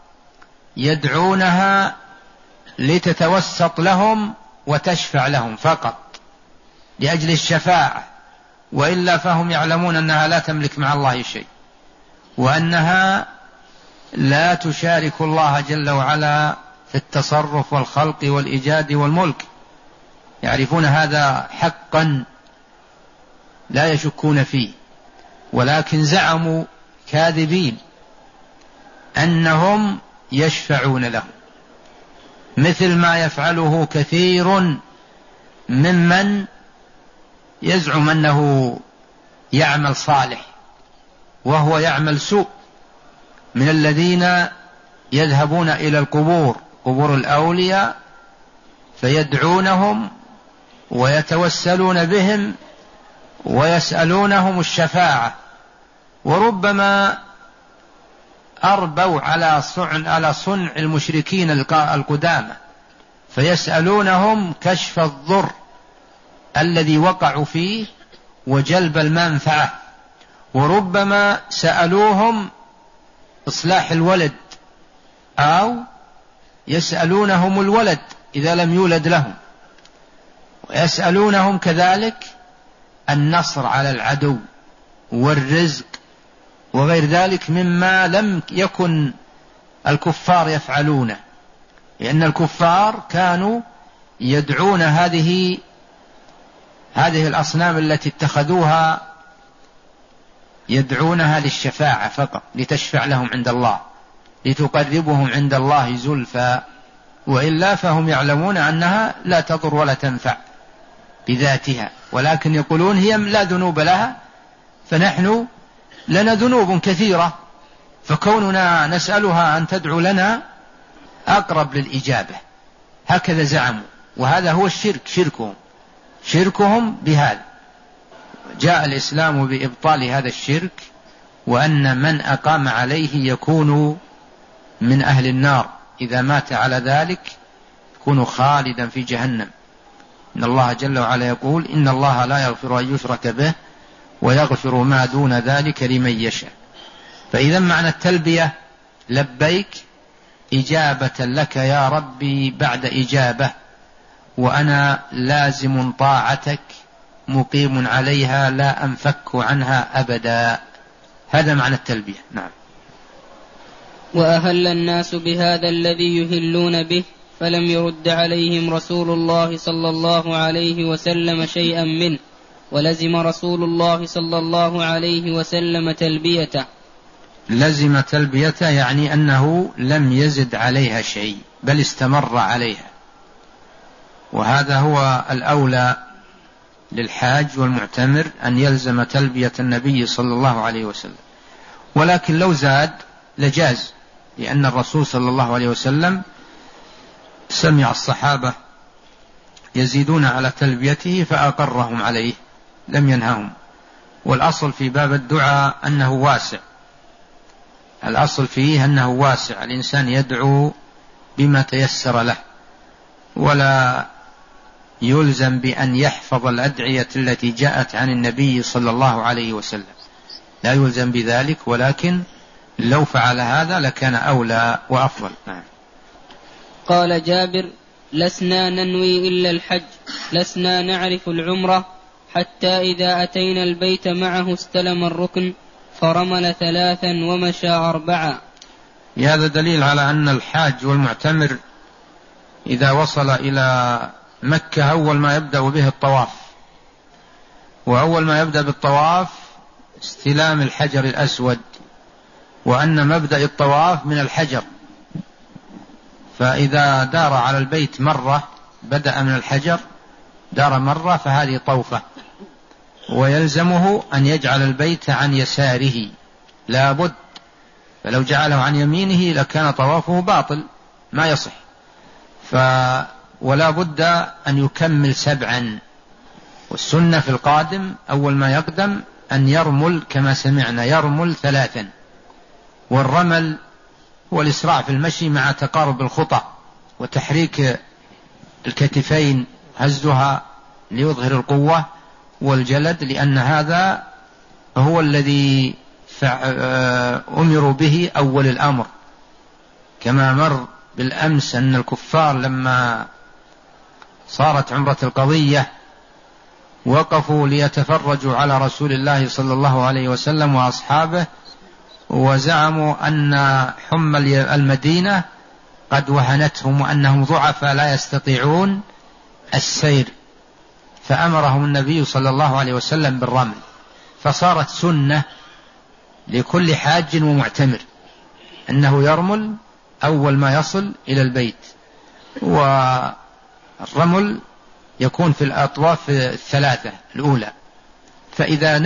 يدعونها لتتوسط لهم وتشفع لهم فقط لأجل الشفاعة، وإلا فهم يعلمون أنها لا تملك مع الله شيء، وأنها لا تشارك الله جل وعلا في التصرف والخلق والإيجاد والملك. يعرفون هذا حقا لا يشكون فيه. ولكن زعموا كاذبين أنهم يشفعون لهم، مثل ما يفعله كثير ممن يزعم أنه يعمل صالح وهو يعمل سوء، من الذين يذهبون إلى القبور، قبور الأولياء، فيدعونهم ويتوسلون بهم ويسألونهم الشفاعة، وربما أربوا على صنع المشركين القدامى، فيسألونهم كشف الضر الذي وقعوا فيه وجلب المنفعة، وربما سألوهم إصلاح الولد، أو يسألونهم الولد إذا لم يولد لهم، ويسألونهم كذلك النصر على العدو والرزق وغير ذلك مما لم يكن الكفار يفعلونه، لأن الكفار كانوا يدعون هذه الأصنام التي اتخذوها، يدعونها للشفاعة فقط، لتشفع لهم عند الله، لتقربهم عند الله زلفى، وإلا فهم يعلمون أنها لا تضر ولا تنفع بذاتها، ولكن يقولون هي لا ذنوب لها، فنحن لنا ذنوب كثيرة، فكوننا نسألها أن تدعو لنا أقرب للإجابة. هكذا زعموا، وهذا هو الشرك، شركهم بهذا. جاء الإسلام بإبطال هذا الشرك، وأن من أقام عليه يكون من أهل النار، إذا مات على ذلك يكون خالدا في جهنم. إن الله جل وعلا يقول: إن الله لا يغفر أن يشرك به ويغفر ما دون ذلك لمن يشاء. فإذا معنى التلبية لبيك إجابة لك يا ربي بعد إجابة، وأنا لازم طاعتك مقيم عليها لا أنفك عنها أبدا. هذا معنى التلبية. نعم. وأهل الناس بهذا الذي يهلون به، فلم يرد عليهم رسول الله صلى الله عليه وسلم شيئا منه، ولزم رسول الله صلى الله عليه وسلم تلبيته. لزم تلبيته يعني أنه لم يزد عليها شيء، بل استمر عليها، وهذا هو الأولى للحاج والمعتمر، أن يلزم تلبية النبي صلى الله عليه وسلم. ولكن لو زاد لجاز، لأن الرسول صلى الله عليه وسلم سمع الصحابة يزيدون على تلبيته فأقرهم عليه، لم ينههم. والأصل في باب الدعاء أنه واسع، الأصل فيه أنه واسع، الإنسان يدعو بما تيسر له، ولا يلزم بأن يحفظ الأدعية التي جاءت عن النبي صلى الله عليه وسلم، لا يلزم بذلك، ولكن لو فعل هذا لكان أولى وأفضل. نعم. قال جابر: لسنا ننوي إلا الحج، لسنا نعرف العمرة، حتى إذا أتينا البيت معه استلم الركن فرمل 3 ومشى 4. هذا دليل على أن الحاج والمعتمر إذا وصل إلى مكة أول ما يبدأ به الطواف، وأول ما يبدأ بالطواف استلام الحجر الأسود، وأن مبدأ الطواف من الحجر، فإذا دار على البيت مرة بدأ من الحجر، دار مرة فهذه طوفة، ويلزمه أن يجعل البيت عن يساره لا بد، فلو جعله عن يمينه لكان طوافه باطل ما يصح، ولا بد أن يكمل 7. والسنة في القادم أول ما يقدم أن يرمل كما سمعنا، يرمل 3. والرمل هو الإسراع في المشي مع تقارب الخطى وتحريك الكتفين، هزها ليظهر القوة والجلد، لأن هذا هو الذي أمروا به أول الأمر، كما مر بالأمس أن الكفار لما صارت عمرة القضية وقفوا ليتفرجوا على رسول الله صلى الله عليه وسلم وأصحابه، وزعموا أن حمى المدينة قد وهنتهم وأنهم ضعفاء لا يستطيعون السير، فأمرهم النبي صلى الله عليه وسلم بالرمل، فصارت سنة لكل حاج ومعتمر أنه يرمل أول ما يصل إلى البيت، والرمل يكون في الأطواف الثلاثة الأولى، فإذا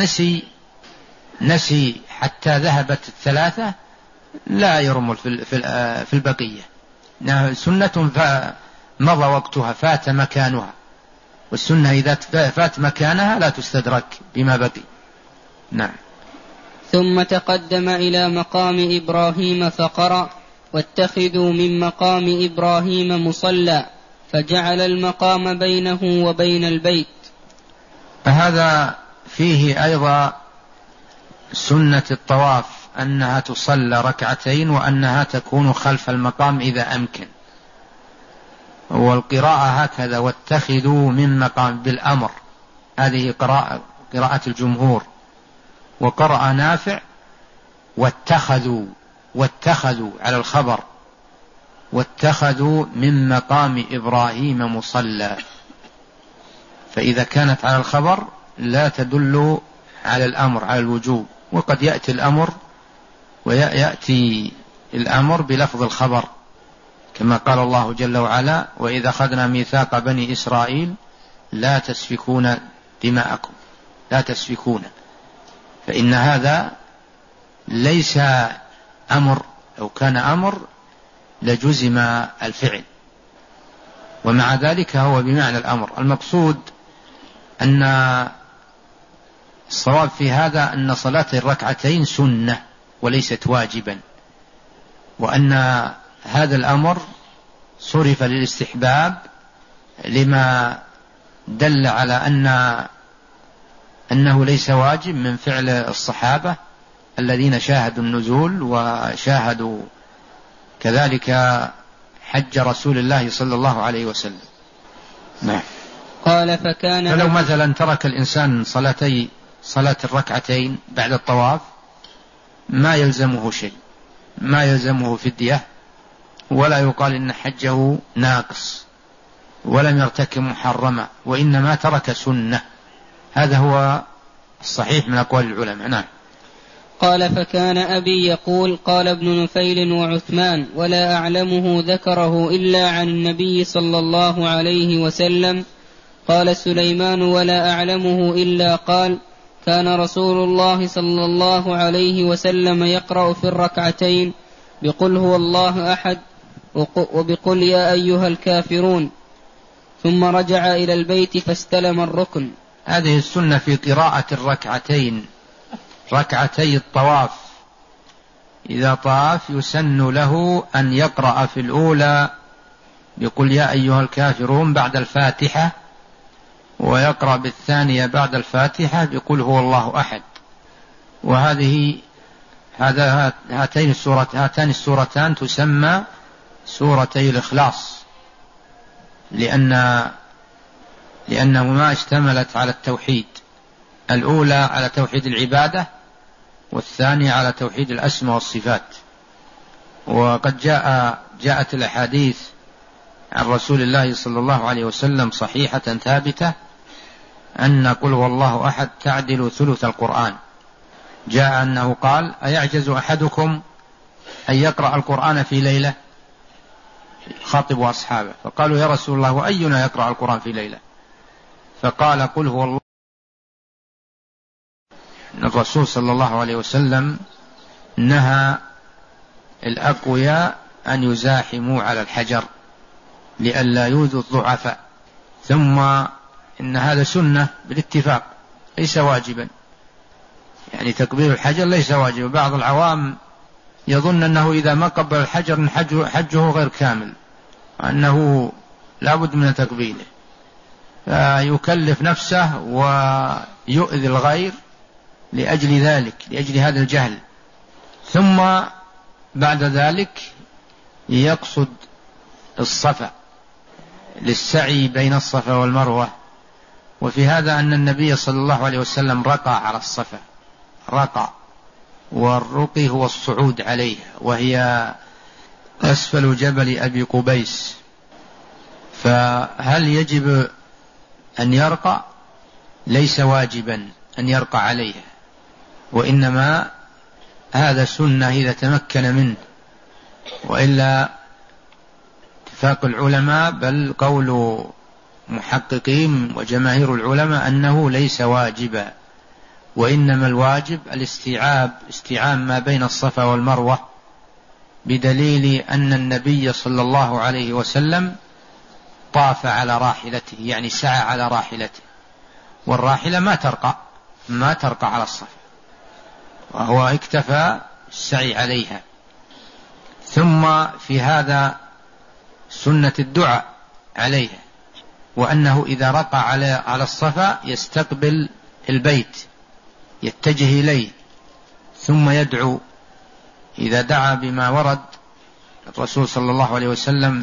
نسي حتى ذهبت الثلاثة لا يرمل في البقية، سنة مضى وقتها فات مكانها، والسنة إذا فات مكانها لا تستدرك بما بقي. نعم. ثم تقدم إلى مقام إبراهيم فقرأ: واتخذوا من مقام إبراهيم مصلى، فجعل المقام بينه وبين البيت. هذا فيه أيضا سنة الطواف أنها تصلى ركعتين، وأنها تكون خلف المقام إذا أمكن، والقراءة هكذا: واتخذوا من مقام بالأمر، هذه قراءة الجمهور. وقرأ نافع: واتخذوا على الخبر، واتخذوا من مقام إبراهيم مصلى، فإذا كانت على الخبر لا تدل على الأمر على الوجوب، وقد يأتي الأمر بلفظ الخبر، كما قال الله جل وعلا: وإذا أخذنا ميثاق بني إسرائيل لا تسفكون دماءكم، لا تسفكون، فإن هذا ليس أمر، لو كان أمر لجزم الفعل، ومع ذلك هو بمعنى الأمر. المقصود أن الصواب في هذا أن صلاة الركعتين سنة وليست واجبا، وأن هذا الأمر صرف للاستحباب لما دل على أنه ليس واجب من فعل الصحابة الذين شاهدوا النزول وشاهدوا كذلك حج رسول الله صلى الله عليه وسلم. نعم. قال: فلو مثلا ترك الإنسان صلاة الركعتين بعد الطواف ما يلزمه شيء، ما يلزمه فدية، ولا يقال إن حجه ناقص، ولم يرتكب محرمة، وإنما ترك سنة. هذا هو الصحيح من أقوال العلماء. نعم. قال: فكان أبي يقول: قال ابن نفيل وعثمان، ولا أعلمه ذكره إلا عن النبي صلى الله عليه وسلم. قال سليمان: ولا أعلمه إلا قال: كان رسول الله صلى الله عليه وسلم يقرأ في الركعتين بقل هو الله أحد وبقل يا أيها الكافرون، ثم رجع إلى البيت فاستلم الركن. هذه السنة في قراءة الركعتين، ركعتي الطواف، إذا طاف يسن له أن يقرأ في الأولى بقل يا أيها الكافرون بعد الفاتحة، ويقرأ بالثانية بعد الفاتحة بقل هو الله أحد. هاتان السورتان تسمى سورتي الإخلاص، لأنهما اشتملت على التوحيد، الأولى على توحيد العبادة، والثانية على توحيد الأسماء والصفات. وقد جاءت الأحاديث عن رسول الله صلى الله عليه وسلم صحيحة ثابتة أن قل هو الله أحد تعدل ثلث القرآن. جاء أنه قال: أيعجز أحدكم أن يقرأ القرآن في ليلة؟ خاطب أصحابه، فقالوا: يا رسول الله، وأينا يقرأ القرآن في ليلة؟ فقال: قل هو الله. الرسول صلى الله عليه وسلم نهى الأقوياء أن يزاحموا على الحجر لئلا يؤذوا الضعفاء. ثم إن هذا سنة بالاتفاق ليس واجبا، يعني تكبير الحجر ليس واجبا. بعض العوام يظن أنه إذا ما قبل الحجر حجه غير كامل، أنه لابد من تقبيله، فيكلف نفسه ويؤذي الغير لأجل ذلك، لأجل هذا الجهل. ثم بعد ذلك يقصد الصفا للسعي بين الصفا والمروة. وفي هذا أن النبي صلى الله عليه وسلم رقى على الصفا، رقى، والرقي هو الصعود عليها، وهي أسفل جبل أبي قبيس. فهل يجب أن يرقى؟ ليس واجبا أن يرقى عليها، وإنما هذا سنة إذا تمكن منه، وإلا اتفاق العلماء بل قول محققين وجماهير العلماء أنه ليس واجبا، وإنما الواجب استيعاب ما بين الصفا والمروة، بدليل أن النبي صلى الله عليه وسلم طاف على راحلته، يعني سعى على راحلته، والراحلة ما ترقى على الصفا، وهو اكتفى السعي عليها. ثم في هذا سنة الدعاء عليها، وأنه إذا رقى على الصفا يستقبل البيت، يتجه إليه، ثم يدعو. إذا دعا بما ورد الرسول صلى الله عليه وسلم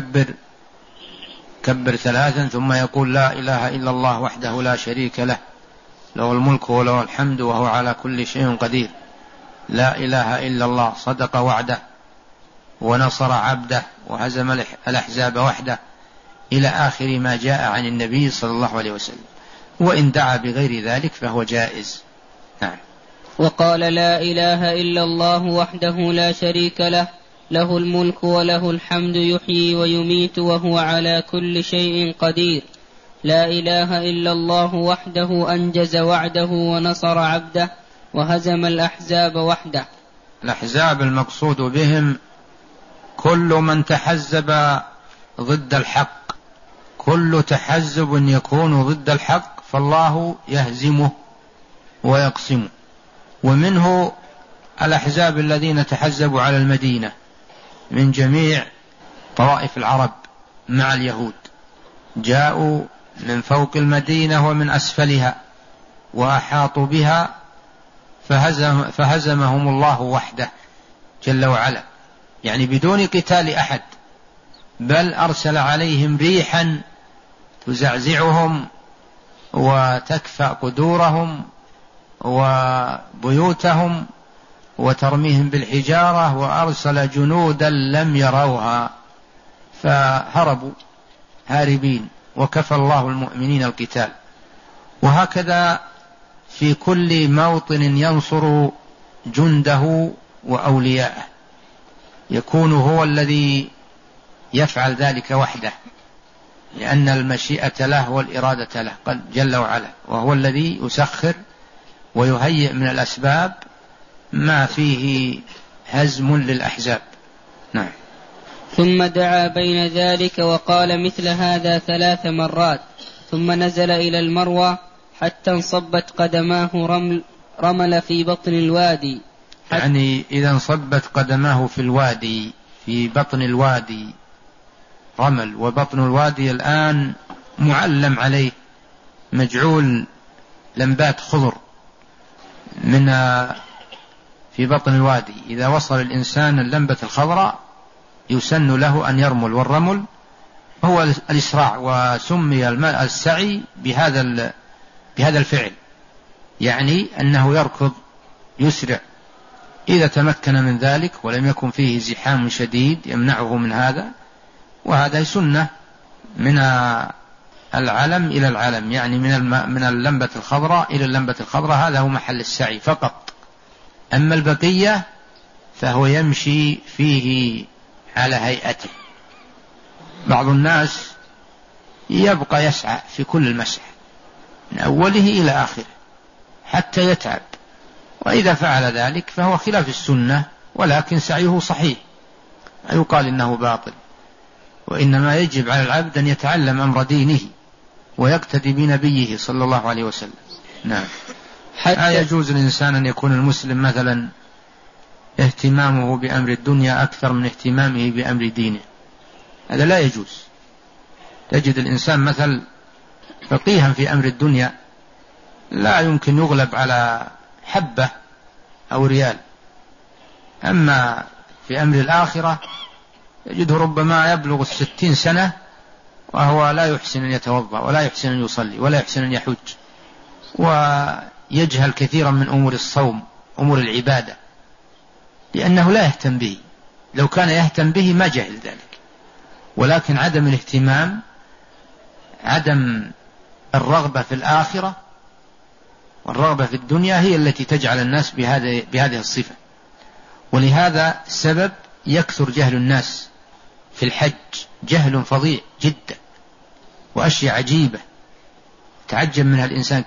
كبر 3 ثم يقول لا إله إلا الله وحده لا شريك له، له الملك وله الحمد وهو على كل شيء قدير، لا إله إلا الله، صدق وعده ونصر عبده وهزم الأحزاب وحده، إلى آخر ما جاء عن النبي صلى الله عليه وسلم. وإن دعا بغير ذلك فهو جائز. نعم. وقال لا إله إلا الله وحده لا شريك له، له الملك وله الحمد يحيي ويميت وهو على كل شيء قدير، لا إله إلا الله وحده أنجز وعده ونصر عبده وهزم الأحزاب وحده. الأحزاب المقصود بهم كل من تحزب ضد الحق، كل تحزب يكون ضد الحق فالله يهزمه ويقسمه. ومنه الأحزاب الذين تحزبوا على المدينة من جميع طوائف العرب مع اليهود، جاءوا من فوق المدينة ومن أسفلها وأحاطوا بها فهزمهم الله وحده جل وعلا، يعني بدون قتال أحد، بل أرسل عليهم ريحا تزعزعهم وتكفأ قدورهم وبيوتهم وترميهم بالحجارة، وأرسل جنودا لم يروها فهربوا هاربين، وكفى الله المؤمنين القتال. وهكذا في كل موطن ينصر جنده وأولياءه يكون هو الذي يفعل ذلك وحده، لأن المشيئة له والإرادة له جل وعلا، وهو الذي يسخر ويهيئ من الأسباب ما فيه هزم للأحزاب. نعم. ثم دعا بين ذلك وقال مثل هذا 3 مرات، ثم نزل إلى المروة حتى انصبت قدماه رمل في بطن الوادي. يعني إذا انصبت قدماه في بطن الوادي رمل، وبطن الوادي الآن معلم عليه، مجعول لمبات خضر من في بطن الوادي. إذا وصل الإنسان اللمبة الخضراء يسن له أن يرمل، والرمل هو الإسراع، وسمي السعي بهذا الفعل، يعني أنه يركض يسرع إذا تمكن من ذلك ولم يكن فيه زحام شديد يمنعه من هذا. وهذا سنة من العلم إلى العلم، يعني من اللمبة الخضراء إلى اللمبة الخضراء، هذا هو محل السعي فقط. أما البقية فهو يمشي فيه على هيئته. بعض الناس يبقى يسعى في كل المسح من أوله إلى آخره حتى يتعب، وإذا فعل ذلك فهو خلاف السنة، ولكن سعيه صحيح، لا يقال إنه باطل. وإنما يجب على العبد أن يتعلم أمر دينه ويقتدي بنبيه صلى الله عليه وسلم. نعم. لا يجوز الإنسان أن يكون المسلم مثلا اهتمامه بأمر الدنيا أكثر من اهتمامه بأمر دينه، هذا لا يجوز. تجد الإنسان مثل فقيها في أمر الدنيا لا يمكن يغلب على حبة أو ريال، أما في أمر الآخرة يجده ربما يبلغ 60 سنة وهو لا يحسن أن يتوضأ ولا يحسن أن يصلي ولا يحسن أن يحج، ويجهل كثيرا من أمور الصوم، أمور العبادة، لأنه لا يهتم به. لو كان يهتم به ما جهل ذلك، ولكن عدم الاهتمام، عدم الرغبة في الآخرة والرغبة في الدنيا هي التي تجعل الناس بهذه الصفة. ولهذا السبب يكثر جهل الناس في الحج، جهل فظيع جدا وأشياء عجيبة تعجب منها الإنسان.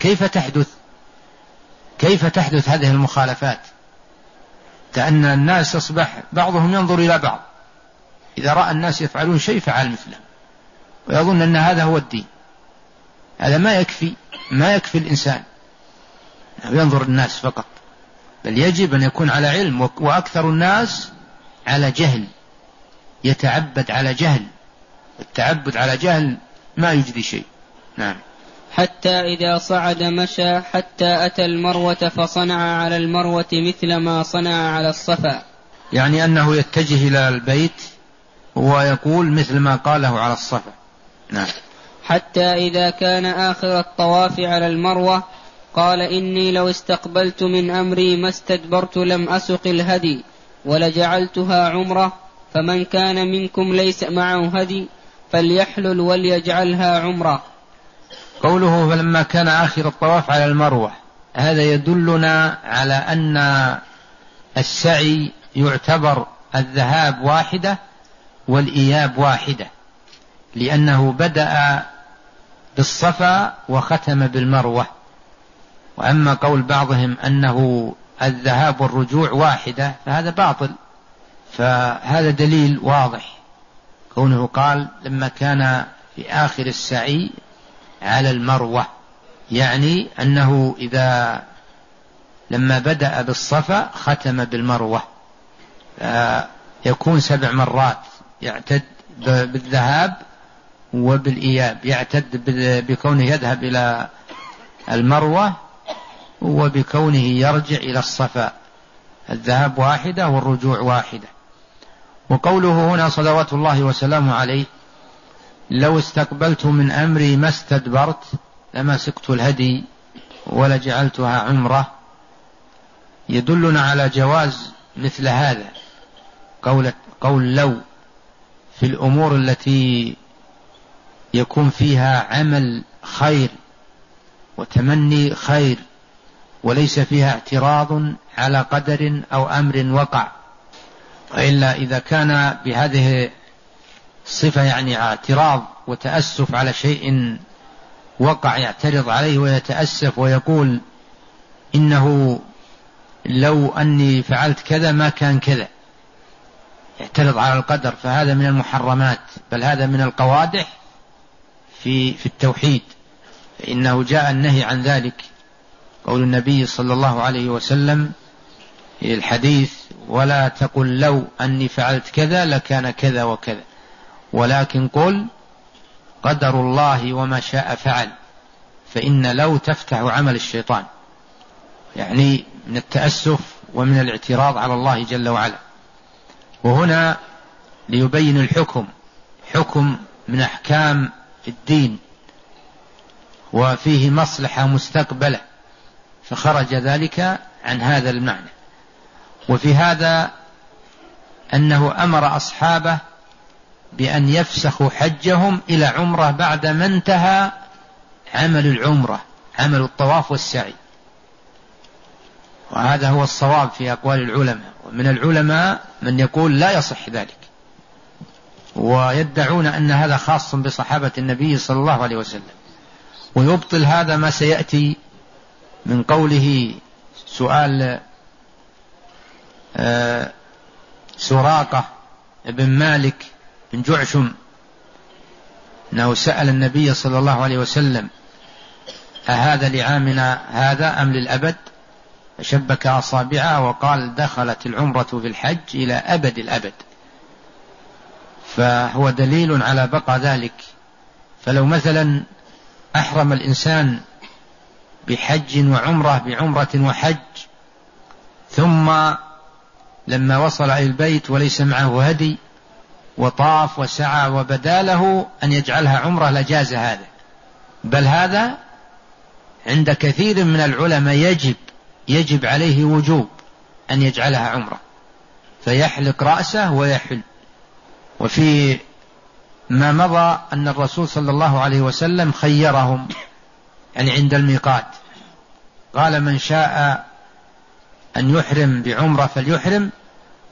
كيف تحدث هذه المخالفات؟ لأن الناس أصبح بعضهم ينظر إلى بعض، إذا رأى الناس يفعلون شيء فعل مثله ويظن أن هذا هو الدين. هذا ما يكفي الإنسان ينظر الناس فقط، بل يجب أن يكون على علم، وأكثر الناس على جهل، يتعبد على جهل، التعبد على جهل ما يجدي شيء. نعم. حتى إذا صعد مشى حتى أتى المروة فصنع على المروة مثل ما صنع على الصفا، يعني أنه يتجه إلى البيت ويقول مثل ما قاله على الصفا. نعم. حتى إذا كان آخر الطواف على المروة قال إني لو استقبلت من أمري ما استدبرت لم أسق الهدي ولجعلتها عمرة، فمن كان منكم ليس معه هدي فليحلل وليجعلها عمرة. قوله فلما كان آخر الطواف على المروة، هذا يدلنا على أن السعي يعتبر الذهاب واحدة والإياب واحدة، لأنه بدأ بالصفا وختم بالمروة. وأما قول بعضهم أنه الذهاب والرجوع واحدة فهذا باطل، فهذا دليل واضح كونه قال لما كان في آخر السعي على المروة، يعني أنه لما بدأ بالصفا ختم بالمروة، يكون 7 مرات يعتد بالذهاب وبالإياب، يعتد بكونه يذهب إلى المروة وبكونه يرجع إلى الصفا، الذهاب واحدة والرجوع واحدة. وقوله هنا صلوات الله وسلامه عليه لو استقبلت من أمري ما استدبرت لما سقت الهدي ولجعلتها عمرة، يدلنا على جواز مثل هذا، قول لو في الأمور التي يكون فيها عمل خير وتمني خير وليس فيها اعتراض على قدر أو أمر وقع. وإلا إذا كان بهذه الصفة يعني اعتراض وتأسف على شيء وقع يعترض عليه ويتأسف ويقول إنه لو أني فعلت كذا ما كان كذا، يعترض على القدر، فهذا من المحرمات، بل هذا من القوادح في التوحيد، فإنه جاء النهي عن ذلك. قول النبي صلى الله عليه وسلم في الحديث ولا تقل لو أني فعلت كذا لكان كذا وكذا، ولكن قل قدر الله وما شاء فعل، فإن لو تفتح عمل الشيطان، يعني من التأسف ومن الاعتراض على الله جل وعلا. وهنا ليبين الحكم، حكم من أحكام الدين وفيه مصلحة مستقبلة، فخرج ذلك عن هذا المعنى. وفي هذا أنه أمر أصحابه بأن يفسخوا حجهم إلى عمرة بعد ما انتهى عمل العمرة، عمل الطواف والسعي، وهذا هو الصواب في أقوال العلماء. ومن العلماء من يقول لا يصح ذلك، ويدعون أن هذا خاص بصحابة النبي صلى الله عليه وسلم، ويبطل هذا ما سيأتي من قوله سؤال سراقة بن مالك بن جعشم أنه سأل النبي صلى الله عليه وسلم أهذا لعامنا هذا أم للأبد؟ فشبك أصابعه وقال دخلت العمرة في الحج إلى أبد الأبد، فهو دليل على بقى ذلك. فلو مثلا أحرم الإنسان بحج وعمرة بعمرة وحج، ثم لما وصل إلى البيت وليس معه هدي وطاف وسعى وبدا له أن يجعلها عمرة لجاز هذا، بل هذا عند كثير من العلماء يجب عليه وجوب أن يجعلها عمرة، فيحلق رأسه ويحل. وفي ما مضى أن الرسول صلى الله عليه وسلم خيرهم، يعني عند الميقات قال من شاء أن يحرم بعمرة فليحرم،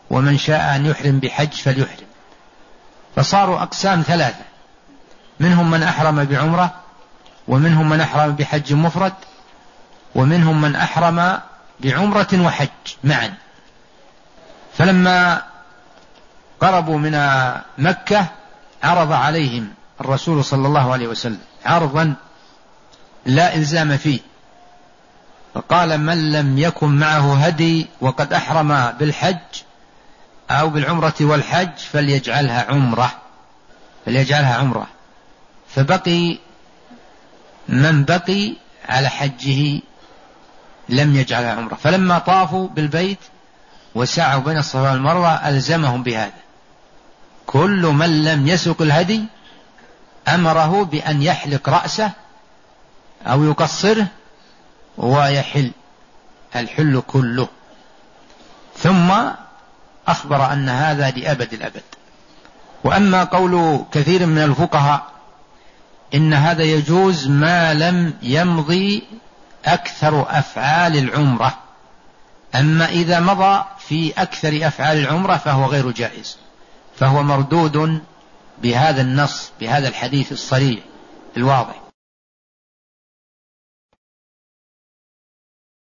ومن شاء أن يحرم بحج فليحرم. فصاروا أقسام ثلاثة، منهم من أحرم بعمرة، ومنهم من أحرم بحج مفرد، ومنهم من أحرم بعمرة وحج معا. فلما قربوا من مكة عرض عليهم الرسول صلى الله عليه وسلم عرضا لا إلزام فيه، فقال: من لم يكن معه هدي وقد أحرم بالحج أو بالعمرة والحج فليجعلها عمرة. فبقي من بقي على حجه لم يجعلها عمرة. فلما طافوا بالبيت وسعوا بين الصفا والمروة ألزمهم بهذا. كل من لم يسق الهدي أمره بأن يحلق رأسه أو يقصره ويحل الحل كله، ثم أخبر أن هذا لأبد الأبد. وأما قول كثير من الفقهاء إن هذا يجوز ما لم يمضي أكثر أفعال العمرة، أما إذا مضى في أكثر أفعال العمرة فهو غير جائز، فهو مردود بهذا النص، بهذا الحديث الصريح الواضح.